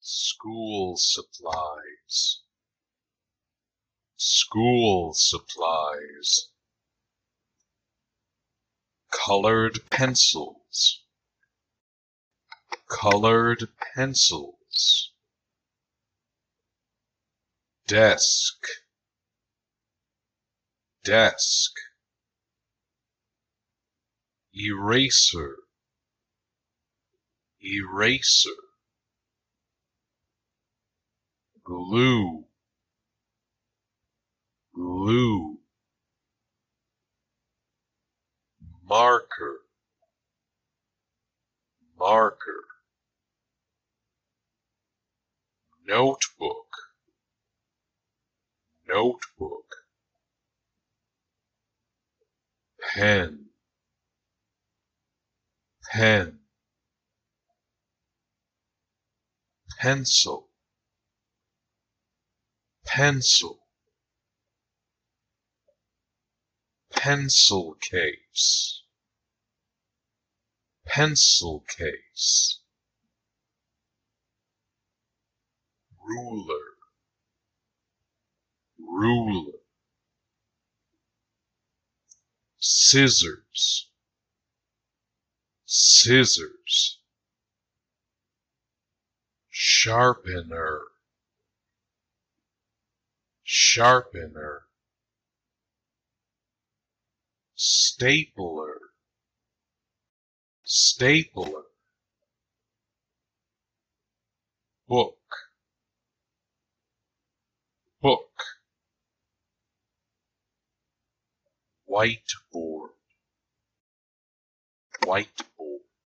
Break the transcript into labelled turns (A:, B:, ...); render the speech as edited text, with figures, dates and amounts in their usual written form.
A: School supplies. School supplies. Colored pencils. Colored pencils. Desk. Desk. Eraser. Eraser. Glue. Glue. Marker. Marker. Notebook. Notebook. Pen. Pen. Pencil. Pencil. Pencil case. Pencil case. Ruler. Ruler. Scissors. Scissors. Sharpener. Sharpener. Stapler. Stapler. Book. Book. Whiteboard. Whiteboard.